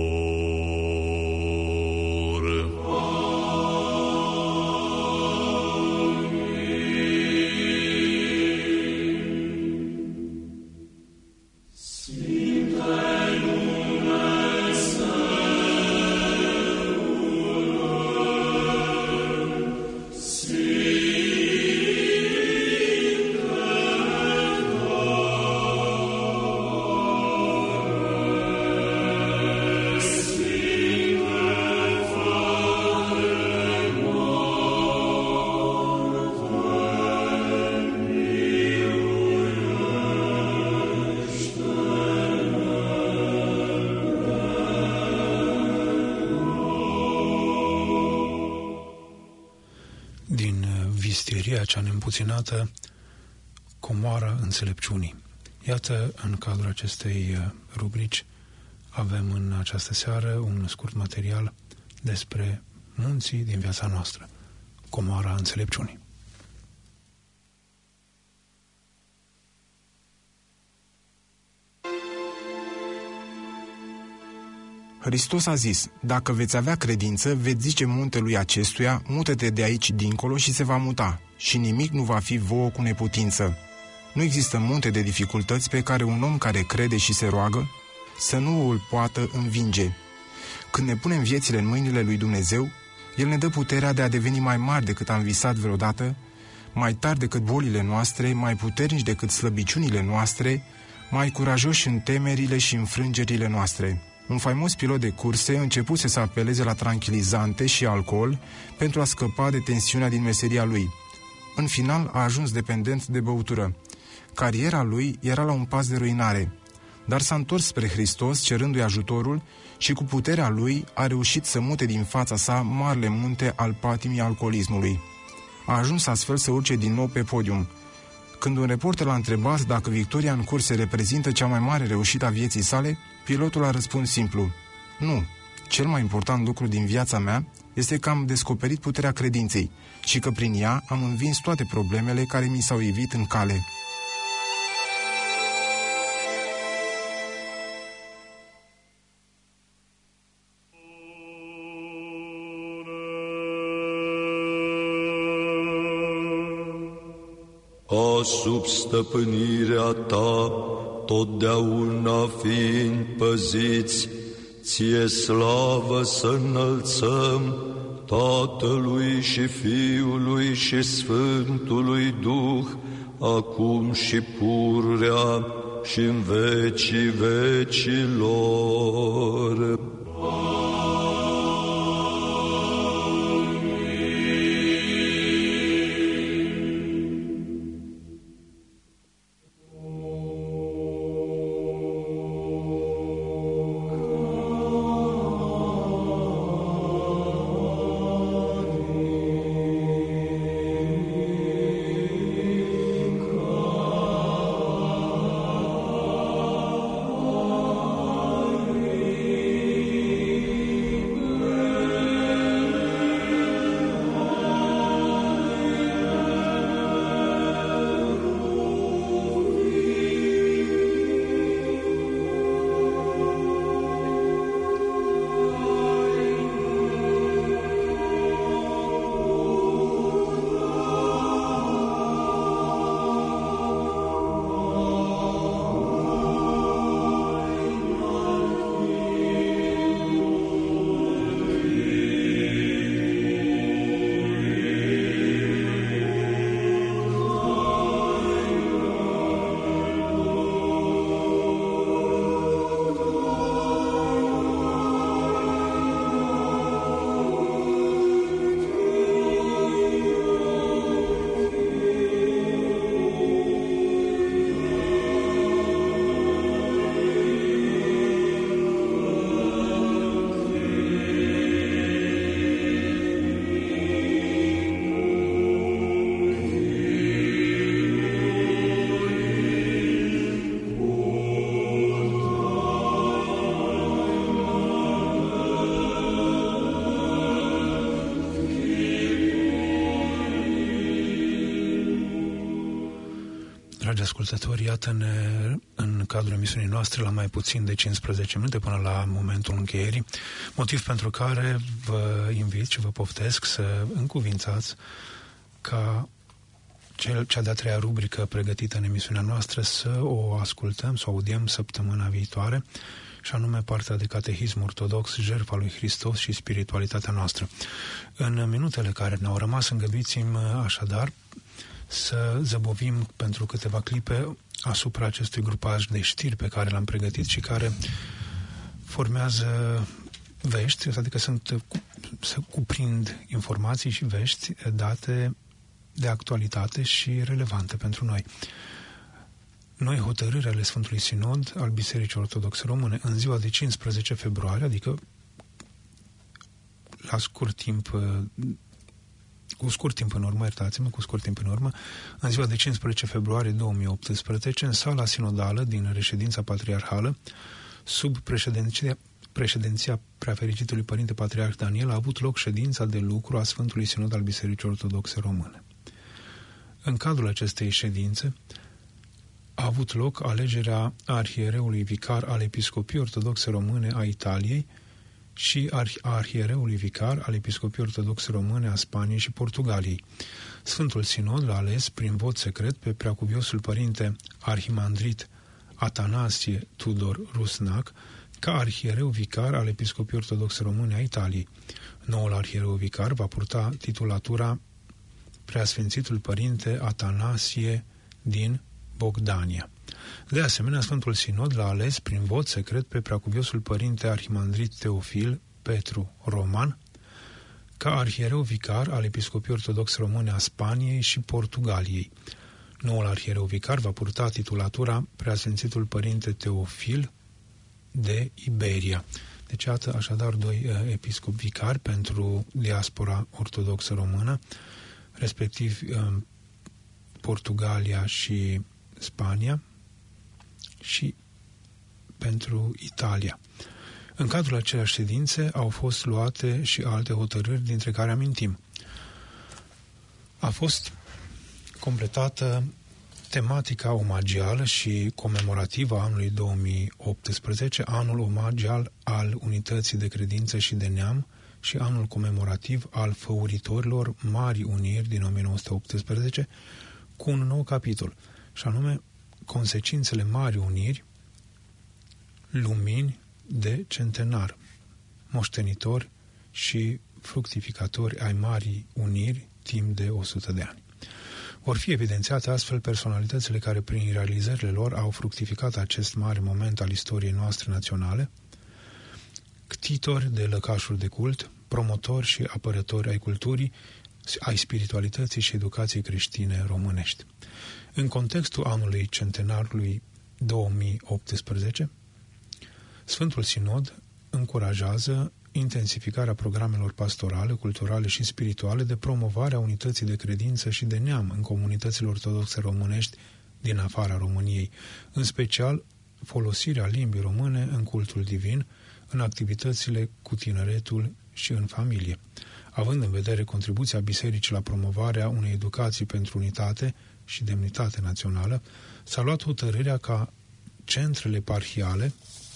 A: Cea neîmpuținată, comoara înțelepciunii. Iată, în cadrul acestei rubrici, avem în această seară un scurt material despre munții din viața noastră, comoara înțelepciunii.
J: Hristos a zis, dacă veți avea credință, veți zice muntelui acestuia, mută-te de aici dincolo și se va muta, și nimic nu va fi vouă cu neputință. Nu există munte de dificultăți pe care un om care crede și se roagă să nu îl poată învinge. Când ne punem viețile în mâinile lui Dumnezeu, El ne dă puterea de a deveni mai mari decât am visat vreodată, mai tari decât bolile noastre, mai puternici decât slăbiciunile noastre, mai curajoși în temerile și înfrângerile noastre. Un faimos pilot de curse începuse să apeleze la tranquilizante și alcool pentru a scăpa de tensiunea din meseria lui. În final a ajuns dependent de băutură. Cariera lui era la un pas de ruinare, dar s-a întors spre Hristos cerându-i ajutorul și cu puterea lui a reușit să mute din fața sa marele munte al patimii alcoolismului. A ajuns astfel să urce din nou pe podium. Când un reporter l-a întrebat dacă victoria în curse reprezintă cea mai mare reușită a vieții sale, pilotul a răspuns simplu: nu, cel mai important lucru din viața mea este că am descoperit puterea credinței și că prin ea am învins toate problemele care mi s-au ivit în cale.
I: Sub stăpânirea ta, totdeauna fiind păziți, ție slavă să înălțăm Tatălui și Fiului și Sfântului Duh, acum și pururea și în vecii vecilor.
A: radioascultători, iată-ne în cadrul emisiunii noastre la mai puțin de 15 minute până la momentul încheierii, motiv pentru care vă invit și vă poftesc să încuvințați ca cea de-a treia rubrică pregătită în emisiunea noastră să o ascultăm, să o audiem săptămâna viitoare, și anume partea de Catehism Ortodox, Jertfa lui Hristos și spiritualitatea noastră. În minutele care ne-au rămas, îngăduiți-mi așadar să zăbovim pentru câteva clipe asupra acestui grupaj de știri pe care l-am pregătit și care formează vești, adică să cuprind informații și vești, date de actualitate și relevante pentru noi. Noi hotărâri ale Sfântului Sinod al Bisericii Ortodoxe Române în ziua de 15 februarie, adică la scurt timp, cu scurt timp în urmă, în ziua de 15 februarie 2018, în sala sinodală din reședința patriarhală, sub președinția Preafericitului Părinte Patriarh Daniel, a avut loc ședința de lucru a Sfântului Sinod al Bisericii Ortodoxe Române. În cadrul acestei ședințe a avut loc alegerea arhiereului vicar al Episcopiei Ortodoxe Române a Italiei și a arhiereului vicar al Episcopiei Ortodoxe Române a Spaniei și Portugaliei. Sfântul Sinod l-a ales prin vot secret pe Preacuviosul Părinte Arhimandrit Atanasie Tudor Rusnac ca arhiereu vicar al Episcopiei Ortodoxe Române a Italiei. Noul arhiereu vicar va purta titulatura Preasfințitul Părinte Atanasie din Bogdania. De asemenea, Sfântul Sinod l-a ales prin vot secret pe Preacuviosul Părinte Arhimandrit Teofil Petru Roman ca arhiereu vicar al Episcopiei Ortodoxe Române a Spaniei și Portugaliei. Noul arhiereu vicar va purta titulatura Preasfințitul Părinte Teofil de Iberia. Deci, iată, așadar, doi episcopi vicari pentru diaspora ortodoxă română, respectiv Portugalia și Spania, și pentru Italia. În cadrul aceleași ședințe au fost luate și alte hotărâri, dintre care amintim. A fost completată tematica omagială și comemorativă a anului 2018, anul omagial al unității de credință și de neam și anul comemorativ al făuritorilor Marii Uniri din 1918, cu un nou capitol, și anume consecințele Marii Uniri, lumini de centenar, moștenitori și fructificatori ai Marii Uniri timp de 100 de ani. Vor fi evidențiate astfel personalitățile care prin realizările lor au fructificat acest mare moment al istoriei noastre naționale, ctitori de lăcașuri de cult, promotori și apărători ai culturii, ai spiritualității și educației creștine românești. În contextul anului centenarului 2018, Sfântul Sinod încurajează intensificarea programelor pastorale, culturale și spirituale de promovare a unității de credință și de neam în comunitățile ortodoxe românești din afara României, în special folosirea limbii române în cultul divin, în activitățile cu tineretul și în familie. Având în vedere contribuția bisericii la promovarea unei educații pentru unitate și demnitate națională, s-a luat hotărârea ca centrele eparhiale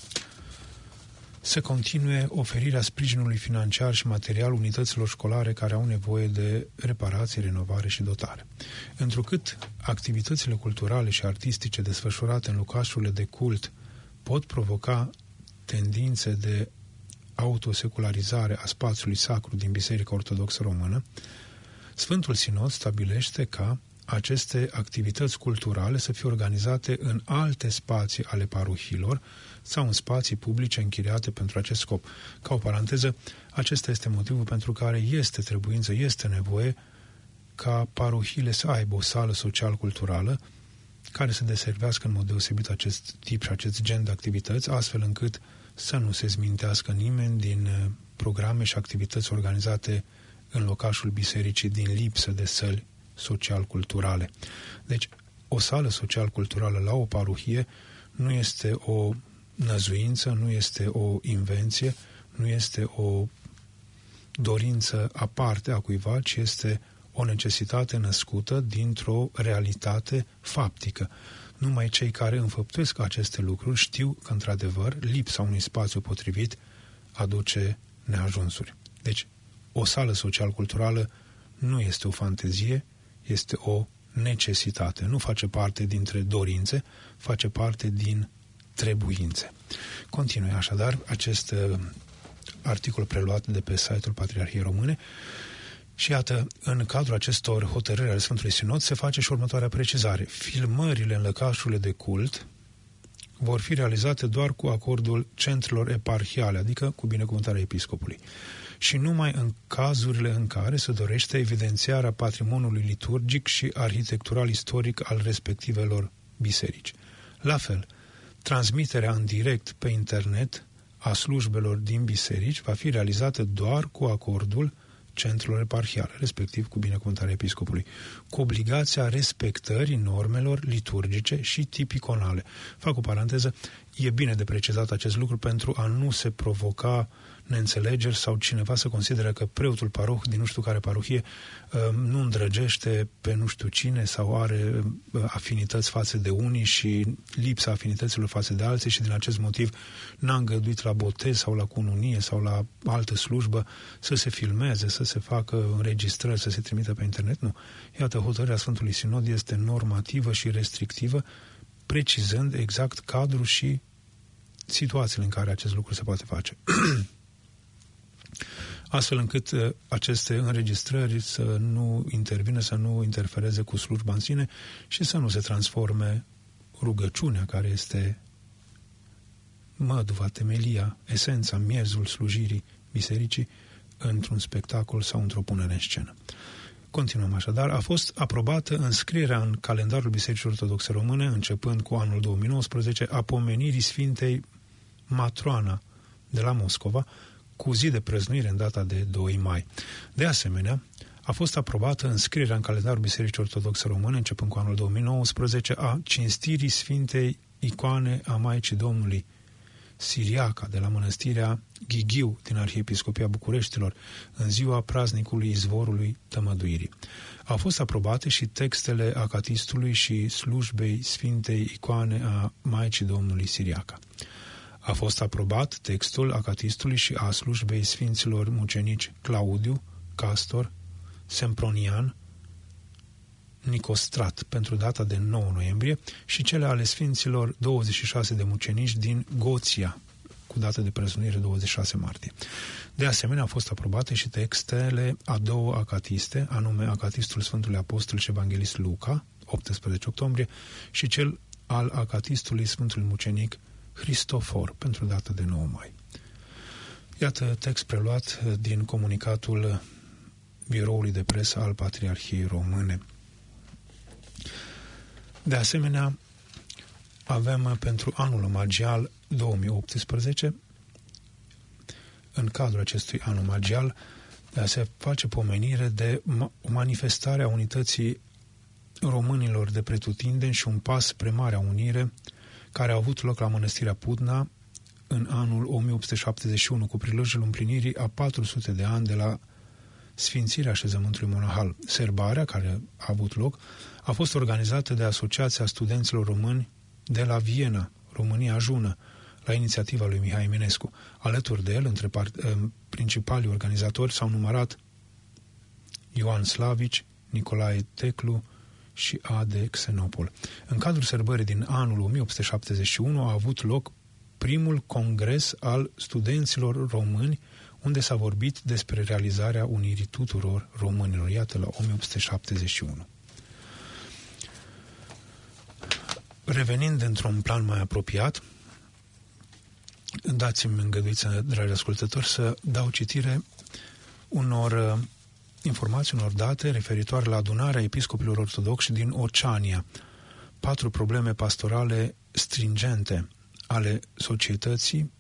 A: să continue oferirea sprijinului financiar și material unităților școlare care au nevoie de reparație, renovare și dotare. Întrucât activitățile culturale și artistice desfășurate în locașurile de cult pot provoca tendințe de autosecularizare a spațiului sacru din Biserica Ortodoxă Română, Sfântul Sinod stabilește ca aceste activități culturale să fie organizate în alte spații ale parohiilor sau în spații publice închiriate pentru acest scop. Ca o paranteză, acesta este motivul pentru care este trebuință, este nevoie ca parohiile să aibă o sală social-culturală care să deservească în mod deosebit acest tip și acest gen de activități, astfel încât să nu se zmintească nimeni din programe și activități organizate în locașul bisericii din lipsă de săli social-culturale. Deci, o sală social-culturală la o parohie nu este o năzuință, nu este o invenție, nu este o dorință aparte a cuiva, ci este o necesitate născută dintr-o realitate faptică. Numai cei care înfăptuiesc aceste lucruri știu că, într-adevăr, lipsa unui spațiu potrivit aduce neajunsuri. Deci, o sală social-culturală nu este o fantezie, este o necesitate. Nu face parte dintre dorințe, face parte din trebuințe. Continui așadar acest articol preluat de pe site-ul Patriarhiei Române și iată, în cadrul acestor hotărâri ale Sfântului Sinod se face și următoarea precizare. Filmările în lăcașurile de cult vor fi realizate doar cu acordul centrelor eparhiale, adică cu binecuvântarea episcopului, și numai în cazurile în care se dorește evidențiarea patrimoniului liturgic și arhitectural istoric al respectivelor biserici. La fel, transmiterea în direct pe internet a slujbelor din biserici va fi realizată doar cu acordul centrelor eparhiale, respectiv cu binecuvântarea episcopului, cu obligația respectării normelor liturgice și tipiconale. Fac o paranteză, e bine de precizat acest lucru pentru a nu se provoca neînțelegeri sau cineva să consideră că preotul paroh din nu știu care parohie nu îndrăgește pe nu știu cine sau are afinități față de unii și lipsa afinităților față de alții și din acest motiv n-a îngăduit la botez sau la cununie sau la altă slujbă să se filmeze, să se facă înregistrări, să se trimită pe internet. Nu. Iată, hotărârea Sfântului Sinod este normativă și restrictivă, precizând exact cadrul și situațiile în care acest lucru se poate face. Astfel încât aceste înregistrări să nu intervină, să nu interfereze cu slujba în sine și să nu se transforme rugăciunea, care este măduva, temelia, esența, miezul slujirii bisericii, într-un spectacol sau într-o punere în scenă. Continuăm așadar. A fost aprobată înscrierea în calendarul Bisericii Ortodoxe Române, începând cu anul 2019, a pomenirii Sfintei Matroana de la Moscova, cu zi de prăznuire în data de 2 mai. De asemenea, a fost aprobată înscrierea în calendarul Bisericii Ortodoxe Române, începând cu anul 2019, a cinstirii Sfintei Icoane a Maicii Domnului Siriaca de la mănăstirea Ghighiu din Arhiepiscopia Bucureștilor, în ziua praznicului Izvorului Tămăduirii. Au fost aprobate și textele acatistului și slujbei Sfintei Icoane a Maicii Domnului Siriaca. A fost aprobat textul acatistului și a slujbei Sfinților Mucenici Claudiu, Castor, Sempronian, Nicostrat pentru data de 9 noiembrie și cele ale Sfinților 26 de mucenici din Goția cu data de prăznuire 26 martie. De asemenea, au fost aprobate și textele a 2 acatiste, anume acatistul Sfântului Apostol și Evanghelist Luca, 18 octombrie, și cel al acatistului Sfântului Mucenic Cristofor, pentru data de 9 mai. Iată text preluat din comunicatul Biroului de Presă al Patriarhiei Române. De asemenea, avem pentru anul omagial 2018, în cadrul acestui an omagial, se face pomenire de manifestarea unității românilor de pretutindeni și un pas spre Marea Unire, care a avut loc la Mănăstirea Pudna în anul 1871, cu prilejul împlinirii a 400 de ani de la sfințirea așezământului monahal. Serbarea, care a avut loc, a fost organizată de Asociația Studenților Români de la Viena, România Ajună, la inițiativa lui Mihai Eminescu. Alături de el, între principalii organizatori, s-au numărat Ioan Slavici, Nicolae Teclu și A.D. Xenopol. În cadrul sărbării din anul 1871 a avut loc primul congres al studenților români, unde s-a vorbit despre realizarea unirii tuturor românilor. Iată, la 1871. Revenind într-un plan mai apropiat, dați-mi îngăduiți, dragi ascultători, să dau citire unor informații, unor date referitoare la adunarea episcopilor ortodoxi din Oceania. 4 probleme pastorale stringente ale societății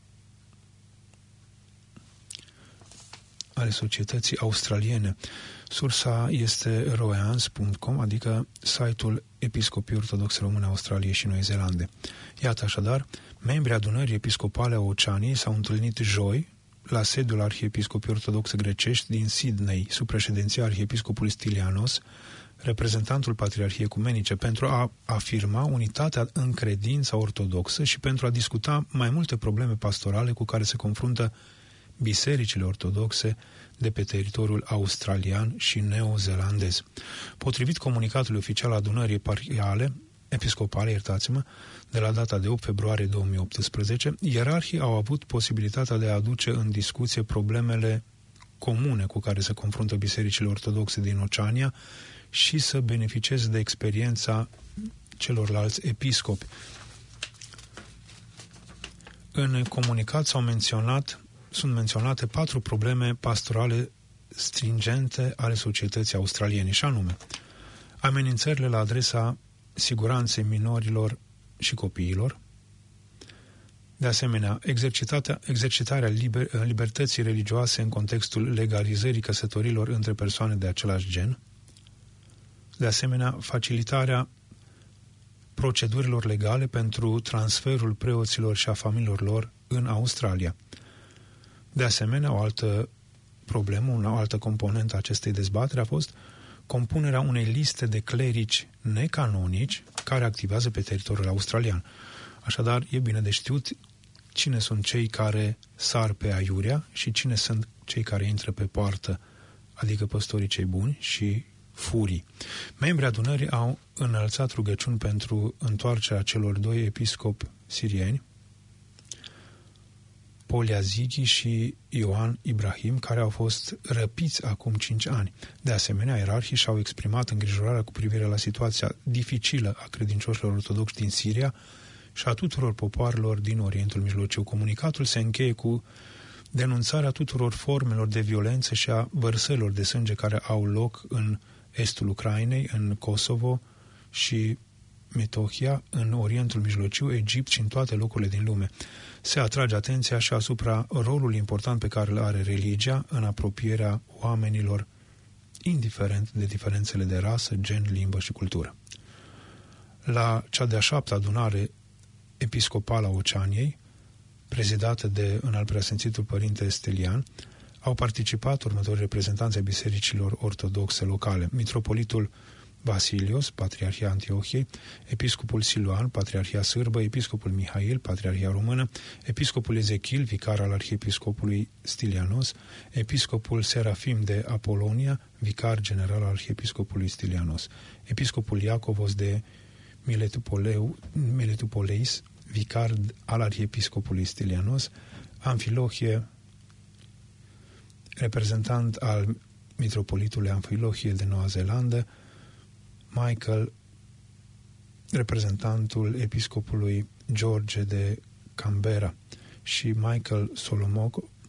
A: australiene. Sursa este roeans.com, adică site-ul Episcopii Ortodoxe Române Australiei și Noi Zeelande. Iată așadar, membrii adunării episcopale a Oceaniei s-au întâlnit joi la sediul Arhiepiscopii Ortodoxe Grecești din Sydney, sub președinția arhiepiscopului Stilianos, reprezentantul Patriarhiei Ecumenice, pentru a afirma unitatea în credința ortodoxă și pentru a discuta mai multe probleme pastorale cu care se confruntă bisericile ortodoxe de pe teritoriul australian și neozelandez. Potrivit comunicatului oficial adunării episcopale, de la data de 8 februarie 2018, ierarhii au avut posibilitatea de a aduce în discuție problemele comune cu care se confruntă bisericile ortodoxe din Oceania și să beneficieze de experiența celorlalți episcopi. În comunicat sunt menționate 4 probleme pastorale stringente ale societății australiene, și anume amenințările la adresa siguranței minorilor și copiilor, de asemenea exercitarea libertății religioase în contextul legalizării căsătorilor între persoane de același gen, de asemenea facilitarea procedurilor legale pentru transferul preoților și a familiilor lor în Australia. De asemenea, o altă problemă, o altă componentă a acestei dezbateri a fost compunerea unei liste de clerici necanonici care activează pe teritoriul australian. Așadar, e bine de știut cine sunt cei care sar pe aiurea și cine sunt cei care intră pe poartă, adică păstorii cei buni și furii. Membrii adunării au înălțat rugăciuni pentru întoarcerea celor 2 episcopi sirieni, Poliazighi și Ioan Ibrahim, care au fost răpiți acum 5 ani. De asemenea, ierarhii și-au exprimat îngrijorarea cu privire la situația dificilă a credincioșilor ortodoxi din Siria și a tuturor popoarelor din Orientul Mijlociu. Comunicatul se încheie cu denunțarea tuturor formelor de violență și a vărsărilor de sânge care au loc în estul Ucrainei, în Kosovo și Metohia, în Orientul Mijlociu, Egipt și în toate locurile din lume. Se atrage atenția și asupra rolului important pe care îl are religia în apropierea oamenilor, indiferent de diferențele de rasă, gen, limbă și cultură. La cea de-a 7-a adunare episcopală a Oceaniei, prezidată de Înaltpreasfințitul Părinte Stelian, au participat următorii reprezentanți ai bisericilor ortodoxe locale: mitropolitul Vasilios, Patriarhia Antiohiei, episcopul Siluan, Patriarhia Sârbă, episcopul Mihail, Patriarhia Română, episcopul Ezechil, vicar al arhiepiscopului Stilianos, episcopul Serafim de Apolonia, vicar general al arhiepiscopului Stilianos, episcopul Iacovos de Miletupoleis, vicar al arhiepiscopului Stilianos, Amfilohie, reprezentant al mitropolitului Amfilohie de Noua Zeelandă, Michael, reprezentantul episcopului George de Canberra, și Michael